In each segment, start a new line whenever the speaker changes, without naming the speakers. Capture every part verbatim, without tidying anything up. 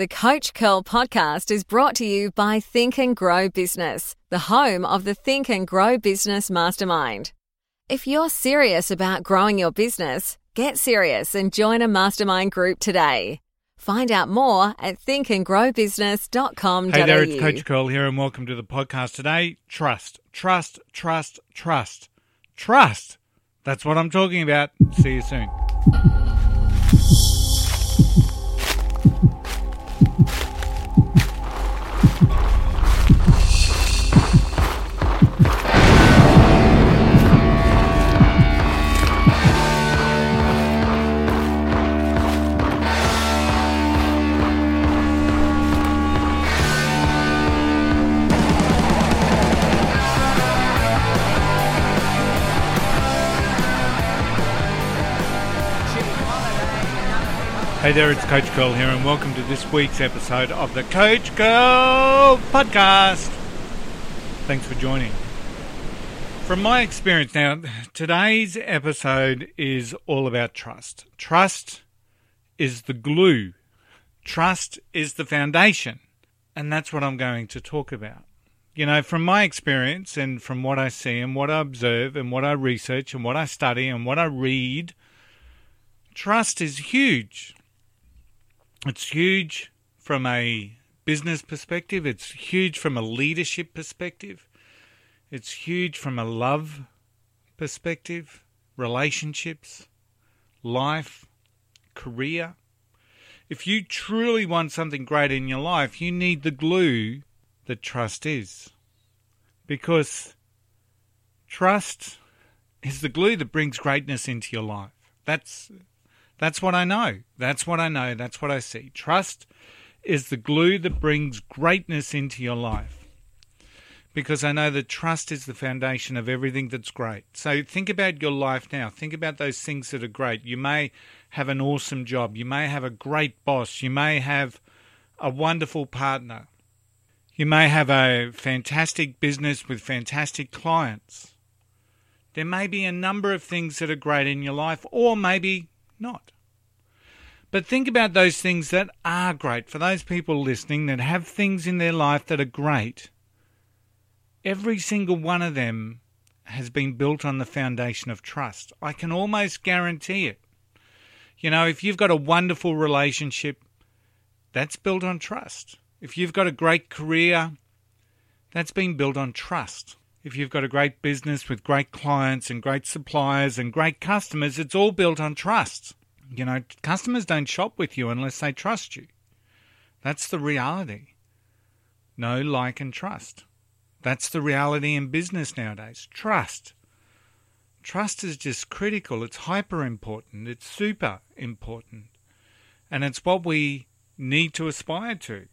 The Coach Curl podcast is brought to you by Think and Grow Business, the home of the Think and Grow Business Mastermind. If you're serious about growing your business, get serious and join a mastermind group today. Find out more at think and grow business dot com dot a u.
Hey there, it's Coach Curl here and welcome to the podcast today. Trust, trust, trust, trust, trust. That's what I'm talking about. See you soon. Hey there, it's Coach Curl here and welcome to this week's episode of the Coach Curl podcast. Thanks for joining. From my experience now, today's episode is all about trust. Trust is the glue. Trust is the foundation. And that's what I'm going to talk about. You know, from my experience and from what I see and what I observe and what I research and what I study and what I read, trust is huge. It's huge from a business perspective. It's huge from a leadership perspective. It's huge from a love perspective, relationships, life, career. If you truly want something great in your life, you need the glue that trust is. Because trust is the glue that brings greatness into your life. That's That's what I know. That's what I know. That's what I see. Trust is the glue that brings greatness into your life. Because I know that trust is the foundation of everything that's great. So think about your life now. Think about those things that are great. You may have an awesome job. You may have a great boss. You may have a wonderful partner. You may have a fantastic business with fantastic clients. There may be a number of things that are great in your life, or maybe not. But think about those things that are great. For those people listening that have things in their life that are great, every single one of them has been built on the foundation of trust. I can almost guarantee it. You know, if you've got a wonderful relationship, that's built on trust. If you've got a great career, that's been built on trust. If you've got a great business with great clients and great suppliers and great customers, it's all built on trust. You know, customers don't shop with you unless they trust you. That's the reality. Know, like, and trust. That's the reality in business nowadays. Trust. Trust is just critical. It's hyper important. It's super important. And it's what we need to aspire to.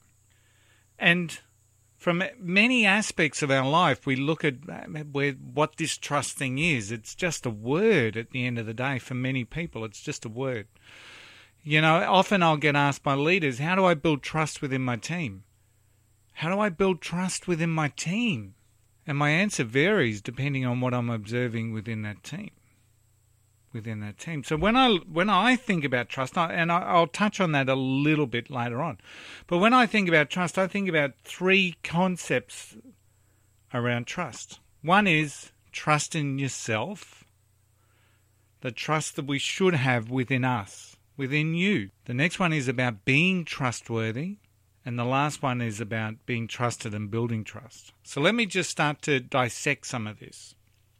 And from many aspects of our life, we look at where, what this trust thing is. It's just a word at the end of the day for many people. It's just a word. You know, often I'll get asked by leaders, how do I build trust within my team? How do I build trust within my team? And my answer varies depending on what I'm observing within that team. Within that team. So when I when I think about trust, and I'll touch on that a little bit later on, but when I think about trust, I think about three concepts around trust. One is trust in yourself, the trust that we should have within us, within you. The next one is about being trustworthy, and the last one is about being trusted and building trust. So let me just start to dissect some of this.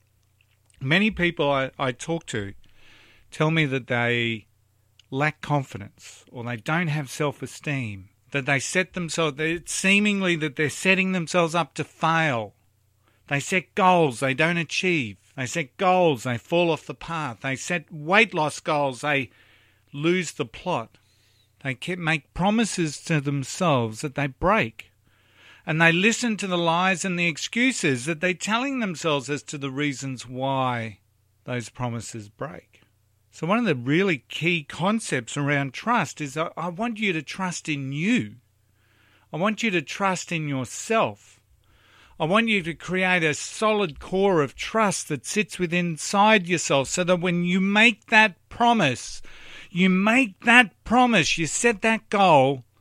Many people I, I talk to tell me that they lack confidence or they don't have self-esteem, that they set themselves, it's seemingly that they're setting themselves up to fail. They set goals they don't achieve. They set goals, they fall off the path. They set weight loss goals, they lose the plot. They make promises to themselves that they break. And they listen to the lies and the excuses that they're telling themselves as to the reasons why those promises break. So one of the really key concepts around trust is I, I want you to trust in you. I want you to trust in yourself. I want you to create a solid core of trust that sits within inside yourself so that when you make that promise, you make that promise, you set that goal,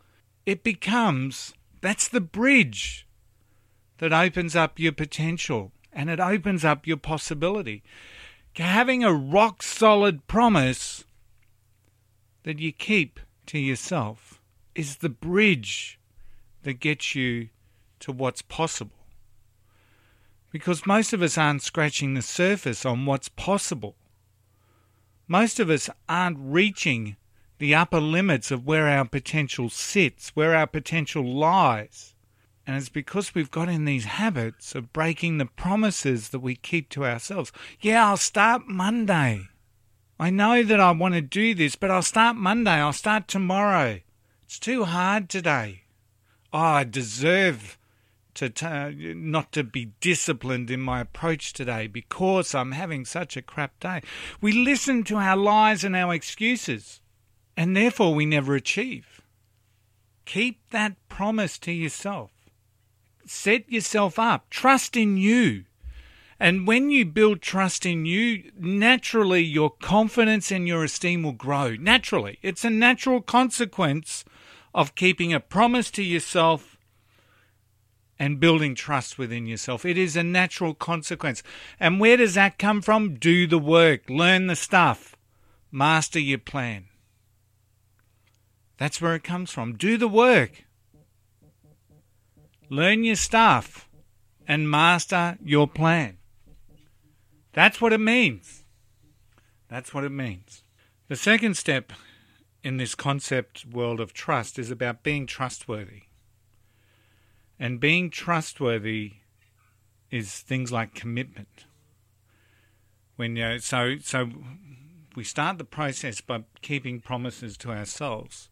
it becomes, that's the bridge that opens up your potential and it opens up your possibility. Having a rock-solid promise that you keep to yourself is the bridge that gets you to what's possible. Because most of us aren't scratching the surface on what's possible. Most of us aren't reaching the upper limits of where our potential sits, where our potential lies. And it's because we've got in these habits of breaking the promises that we keep to ourselves. Yeah, I'll start Monday. I know that I want to do this, but I'll start Monday. I'll start tomorrow. It's too hard today. Oh, I deserve to t- not to be disciplined in my approach today because I'm having such a crap day. We listen to our lies and our excuses, and therefore we never achieve. Keep that promise to yourself. Set yourself up. Trust in you. And when you build trust in you, naturally your confidence and your esteem will grow. Naturally. It's a natural consequence of keeping a promise to yourself and building trust within yourself. It is a natural consequence. And where does that come from? Do the work. Learn the stuff. Master your plan. That's where it comes from. Do the work. Learn your stuff and master your plan. That's what it means. That's what it means. The second step in this concept world of trust is about being trustworthy. And being trustworthy is things like commitment. When you know, so so we start the process by keeping promises to ourselves.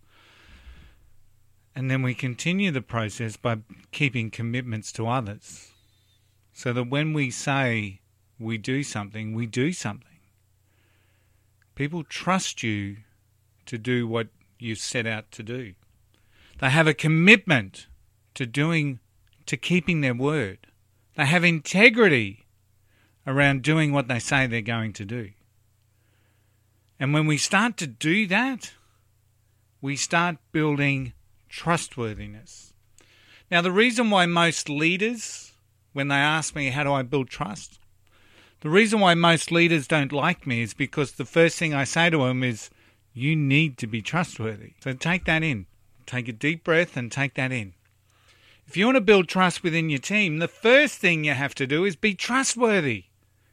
And then we continue the process by keeping commitments to others. So that when we say we do something, we do something. People trust you to do what you set out to do. They have a commitment to doing, to keeping their word. They have integrity around doing what they say they're going to do. And when we start to do that, we start building trustworthiness. Now, the reason why most leaders, when they ask me, how do I build trust? The reason why most leaders don't like me is because the first thing I say to them is, you need to be trustworthy. So take that in. Take a deep breath and take that in. If you want to build trust within your team, the first thing you have to do is be trustworthy.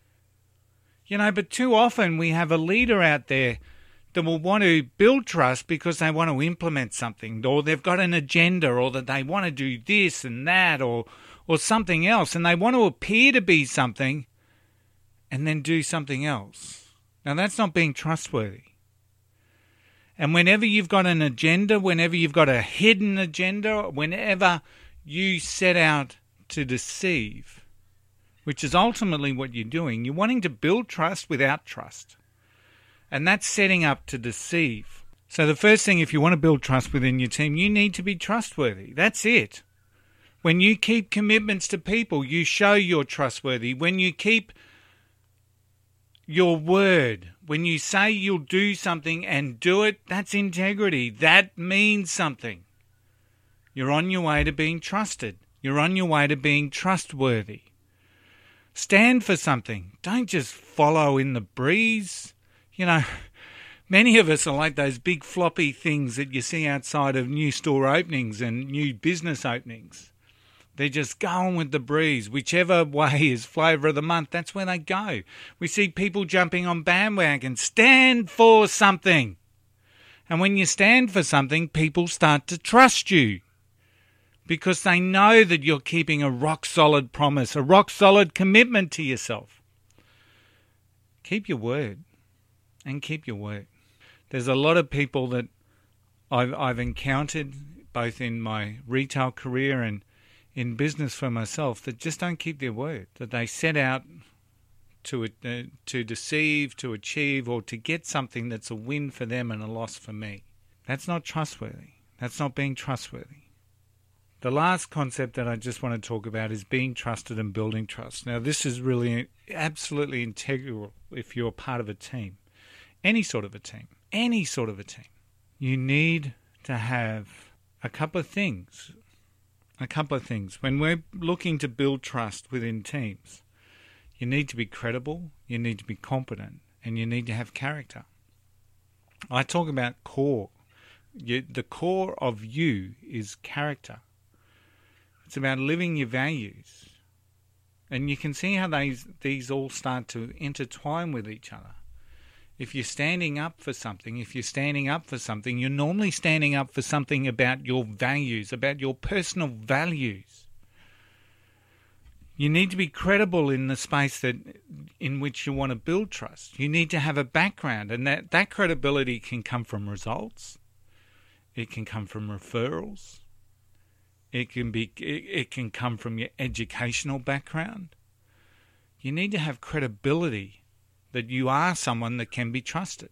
You know, but too often we have a leader out there that will want to build trust because they want to implement something, or they've got an agenda, or that they want to do this and that, or or something else, and they want to appear to be something and then do something else. Now, that's not being trustworthy. And whenever you've got an agenda, whenever you've got a hidden agenda, whenever you set out to deceive, which is ultimately what you're doing, you're wanting to build trust without trust. And that's setting up to deceive. So the first thing, if you want to build trust within your team, you need to be trustworthy. That's it. When you keep commitments to people, you show you're trustworthy. When you keep your word, when you say you'll do something and do it, that's integrity. That means something. You're on your way to being trusted. You're on your way to being trustworthy. Stand for something. Don't just follow in the breeze. You know, many of us are like those big floppy things that you see outside of new store openings and new business openings. They're just going with the breeze. Whichever way is flavour of the month, that's where they go. We see people jumping on bandwagons. Stand for something. And when you stand for something, people start to trust you because they know that you're keeping a rock-solid promise, a rock-solid commitment to yourself. Keep your word. And keep your word. There's a lot of people that I've, I've encountered, both in my retail career and in business for myself, that just don't keep their word, that they set out to uh, to deceive, to achieve, or to get something that's a win for them and a loss for me. That's not trustworthy. That's not being trustworthy. The last concept that I just want to talk about is being trusted and building trust. Now, this is really absolutely integral if you're part of a team. Any sort of a team. Any sort of a team. You need to have a couple of things. A couple of things. When we're looking to build trust within teams, you need to be credible, you need to be competent, and you need to have character. I talk about core. You, the core of you is character. It's about living your values. And you can see how these, these all start to intertwine with each other. If you're standing up for something, if you're standing up for something, you're normally standing up for something about your values, about your personal values. You need to be credible in the space that in which you want to build trust. You need to have a background, and that, that credibility can come from results. It can come from referrals. It can be. It, it can come from your educational background. You need to have credibility that you are someone that can be trusted.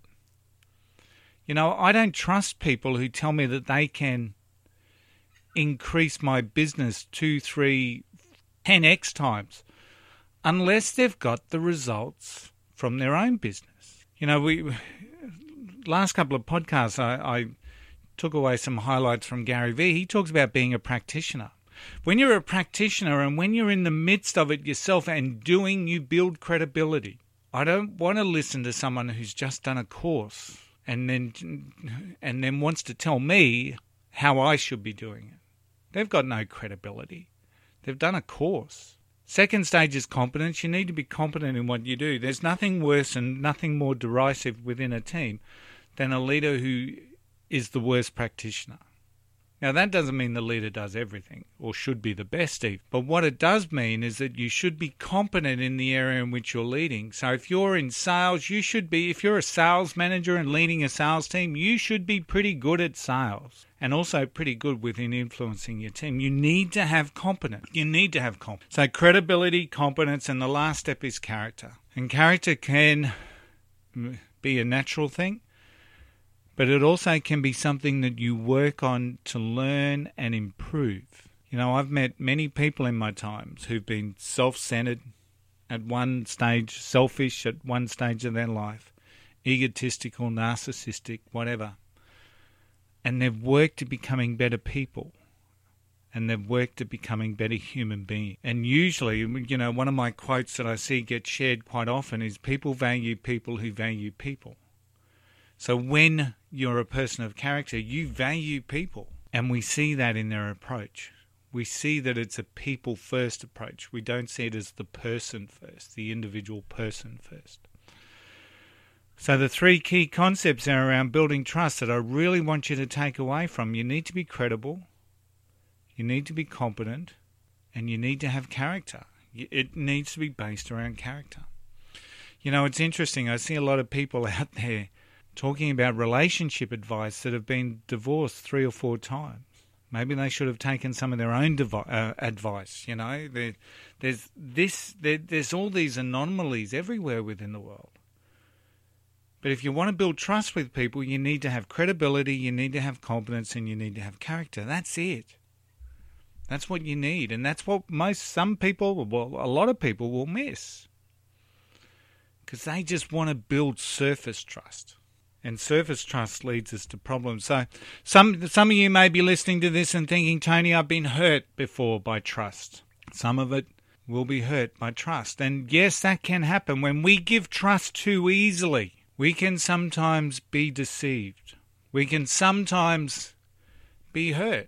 You know, I don't trust people who tell me that they can increase my business two, three, ten x times unless they've got the results from their own business. You know, we last couple of podcasts, I, I took away some highlights from Gary Vee. He talks about being a practitioner. When you're a practitioner and when you're in the midst of it yourself and doing, you build credibility. I don't want to listen to someone who's just done a course and then and then wants to tell me how I should be doing it. They've got no credibility. They've done a course. Second stage is competence. You need to be competent in what you do. There's nothing worse and nothing more derisive within a team than a leader who is the worst practitioner. Now, that doesn't mean the leader does everything or should be the best, Steve. But what it does mean is that you should be competent in the area in which you're leading. So if you're in sales, you should be, if you're a sales manager and leading a sales team, you should be pretty good at sales and also pretty good within influencing your team. You need to have competence. You need to have competence. So credibility, competence, and the last step is character. And character can be a natural thing, but it also can be something that you work on to learn and improve. You know, I've met many people in my times who've been self-centered at one stage, selfish at one stage of their life, egotistical, narcissistic, whatever. And they've worked at becoming better people. And they've worked at becoming better human beings. And usually, you know, one of my quotes that I see get shared quite often is people value people who value people. So when you're a person of character, you value people. And we see that in their approach. We see that it's a people-first approach. We don't see it as the person first, the individual person first. So the three key concepts are around building trust that I really want you to take away from. You need to be credible, you need to be competent, and you need to have character. It needs to be based around character. You know, it's interesting. I see a lot of people out there talking about relationship advice that have been divorced three or four times. Maybe they should have taken some of their own devi- uh, advice. You know, there, there's this, there, there's all these anomalies everywhere within the world. But if you want to build trust with people, you need to have credibility, you need to have competence, and you need to have character. That's it. That's what you need, and that's what most some people, well, a lot of people will miss, because they just want to build surface trust. And surface trust leads us to problems. So some some of you may be listening to this and thinking, Tony, I've been hurt before by trust. Some of it will be hurt by trust. And yes, that can happen. When we give trust too easily, we can sometimes be deceived. We can sometimes be hurt.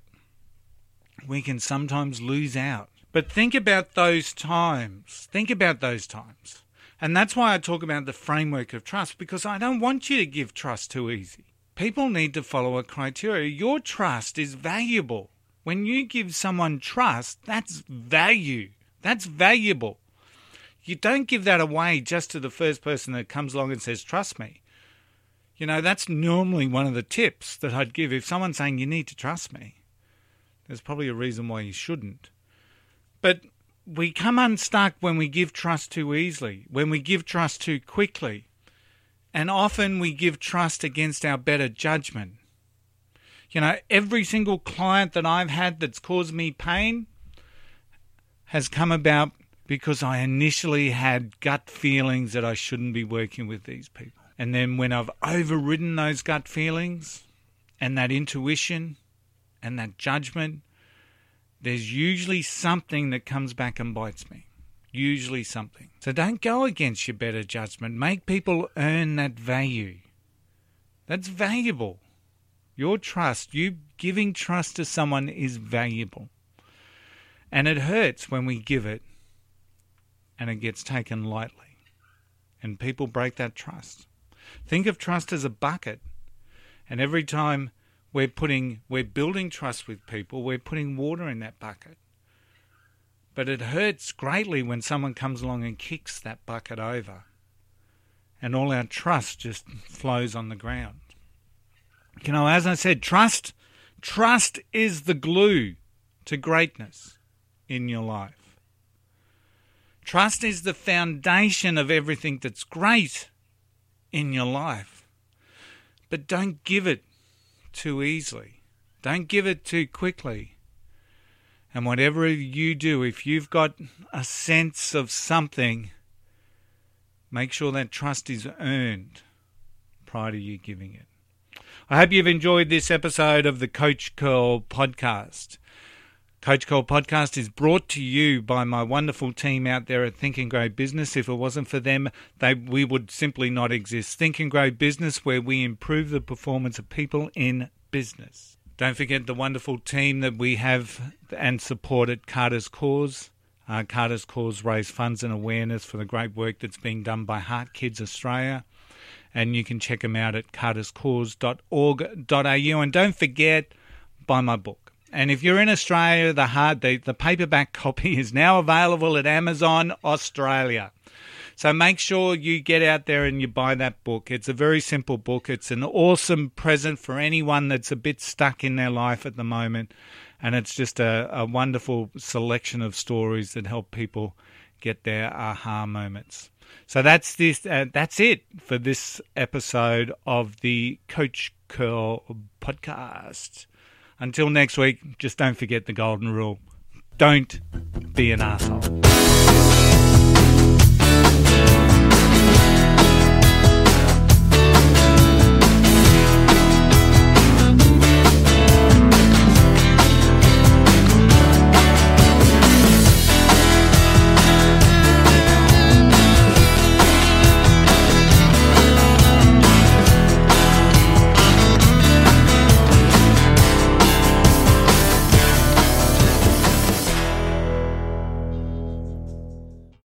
We can sometimes lose out. But think about those times. Think about those times. And that's why I talk about the framework of trust, because I don't want you to give trust too easy. People need to follow a criteria. Your trust is valuable. When you give someone trust, that's value. That's valuable. You don't give that away just to the first person that comes along and says, trust me. You know, that's normally one of the tips that I'd give. If someone's saying you need to trust me, there's probably a reason why you shouldn't. But we come unstuck when we give trust too easily, when we give trust too quickly. And often we give trust against our better judgment. You know, every single client that I've had that's caused me pain has come about because I initially had gut feelings that I shouldn't be working with these people. And then when I've overridden those gut feelings and that intuition and that judgment, there's usually something that comes back and bites me. Usually something. So don't go against your better judgment. Make people earn that value. That's valuable. Your trust, you giving trust to someone is valuable. And it hurts when we give it and it gets taken lightly. And people break that trust. Think of trust as a bucket. And every time we're putting, we're building trust with people, we're putting water in that bucket. But it hurts greatly when someone comes along and kicks that bucket over. And all our trust just flows on the ground. You know, as I said, trust, trust is the glue to greatness in your life. Trust is the foundation of everything that's great in your life. But don't give it too easily. Don't give it too quickly. And whatever you do, if you've got a sense of something, make sure that trust is earned prior to you giving it. I hope you've enjoyed this episode of the Coach Curl podcast. Coach Curl podcast is brought to you by my wonderful team out there at Think and Grow Business. If it wasn't for them, they we would simply not exist. Think and Grow Business, where we improve the performance of people in business. Don't forget the wonderful team that we have and support at Carter's Cause. Uh, Carter's Cause raise funds and awareness for the great work that's being done by Heart Kids Australia. And you can check them out at carters cause dot org dot a u. And don't forget, buy my book. And if you're in Australia, the hard the, the paperback copy is now available at Amazon Australia. So make sure you get out there and you buy that book. It's a very simple book. It's an awesome present for anyone that's a bit stuck in their life at the moment. And it's just a, a wonderful selection of stories that help people get their aha moments. So that's this. Uh, that's it for this episode of the Coach Curl podcast. Until next week, just don't forget the golden rule. Don't be an asshole.